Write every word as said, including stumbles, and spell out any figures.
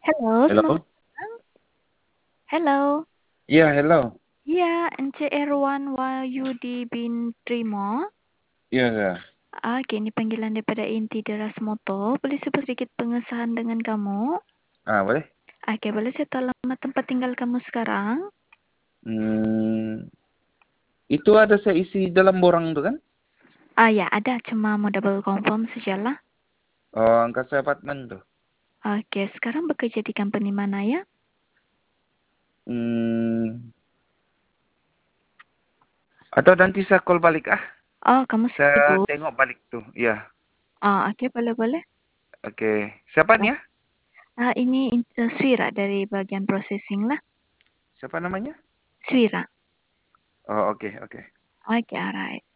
Halo, selamat Hello? malam. Halo. Iya, hello. Iya, Ence Erwan Wahyudi bin Trimo. Iya, iya. Oke, ini panggilan daripada inti Deras Moto. Boleh sebut sedikit pengesahan dengan kamu? Ah, boleh? Oke, boleh saya tahu alamat tempat tinggal kamu sekarang? Hmm, itu ada saya isi dalam borang itu kan? Ah ya, ada. Cuma mau double confirm sajalah. Oh, angka saya apartemen tuh. Oke, sekarang bekerja di company mana ya? Hmm, atau nanti saya call balik ah. Oh, kamu Saya sibuk. tengok balik tuh. Iya, Ah, oke, boleh-boleh. oke. Siapa nih ya? Ah, ini uh, Swira dari bagian processing lah. Siapa namanya? Swira. Oh, oke, oke. Oke, alright.